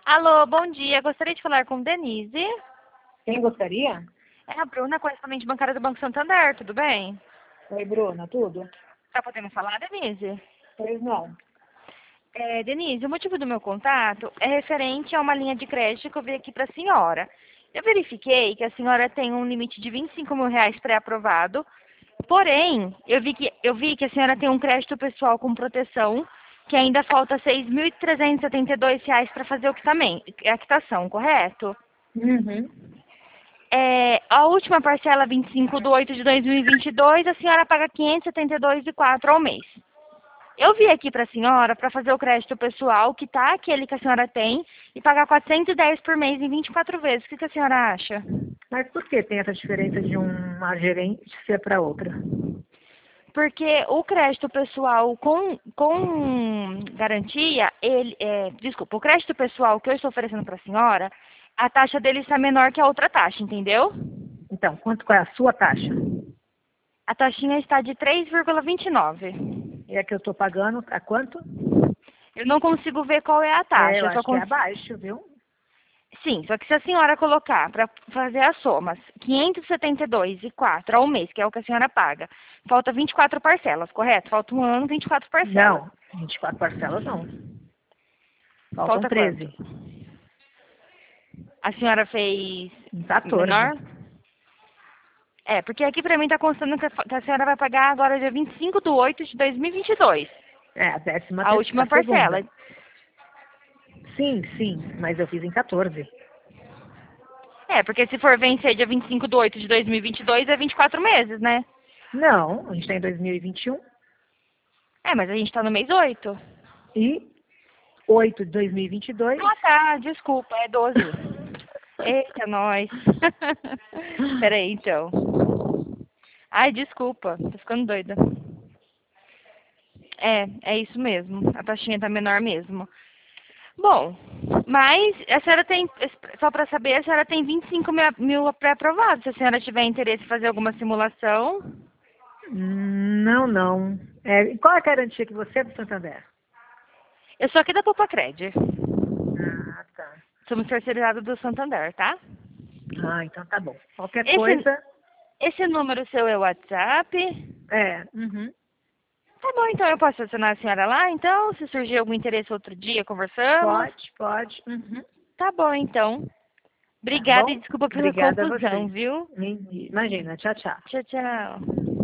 Alô, bom dia. Gostaria de falar com Denise. Quem gostaria? É a Bruna, correspondente bancária do Banco Santander, tudo bem? Oi, Bruna, tudo? Tá podendo falar, Denise? Pois não. Denise, o motivo do meu contato é referente a uma linha de crédito que eu vi aqui para a senhora. Eu verifiquei que a senhora tem um limite de R$ 25.000 pré-aprovado, porém, eu vi que a senhora tem um crédito pessoal com proteção, que ainda falta R$ 6.372 para fazer a quitação, correto? Uhum. A última parcela, 25/8/2022, a senhora paga 572,04 ao mês. Eu vi aqui para a senhora para fazer o crédito pessoal, que tá aquele que a senhora tem, e pagar 410 por mês em 24 vezes. O que a senhora acha? Mas por que tem essa diferença de uma gerente ser para outra? Porque o crédito pessoal com garantia, desculpa, o crédito pessoal que eu estou oferecendo para a senhora, a taxa dele está menor que a outra taxa, entendeu? Então, qual é a sua taxa? A taxinha está de 3,29. E a que eu estou pagando, a quanto? Eu não consigo ver qual é a taxa. Eu Eu só acho que é consigo... abaixo, viu? Sim, só que se a senhora colocar para fazer as somas 572,04 ao mês, que é o que a senhora paga, falta 24 parcelas, correto? Falta um ano, 24 parcelas. Não, 24 parcelas não. Faltam Falta quanto? 13. A senhora fez 14. menor? Porque aqui para mim está constando que a senhora vai pagar agora dia 25/8/2022, É, a décima a última a segunda. parcela. Sim, sim, mas eu fiz em 14. Porque se for vencer dia 25/8/2022 é 24 meses, né? Não, a gente está em 2021. Mas a gente está no mês 8. E 8 de 2022. Ah, tá, desculpa, é 12. Eita, nós. Peraí, então. Ai, desculpa, tô ficando doida. É isso mesmo. A taxinha tá menor mesmo. Bom, mas a senhora tem, só para saber, a senhora tem 25 mil pré-aprovados. Se a senhora tiver interesse em fazer alguma simulação, Não, não. E qual é a garantia que você é do Santander? eu sou aqui da Popacred. Ah, tá. Somos terceirizados do Santander, tá? Ah, então tá bom. Qualquer Esse, coisa, esse número seu é o WhatsApp. uhum. Tá bom, então eu posso acionar a senhora lá, então? Se surgir algum interesse outro dia, conversamos. Pode. Uhum. Tá bom, então. Tá Obrigada e bom? desculpa pela Obrigada a confusão, vocês. viu? Imagina, tchau, tchau. Tchau, tchau.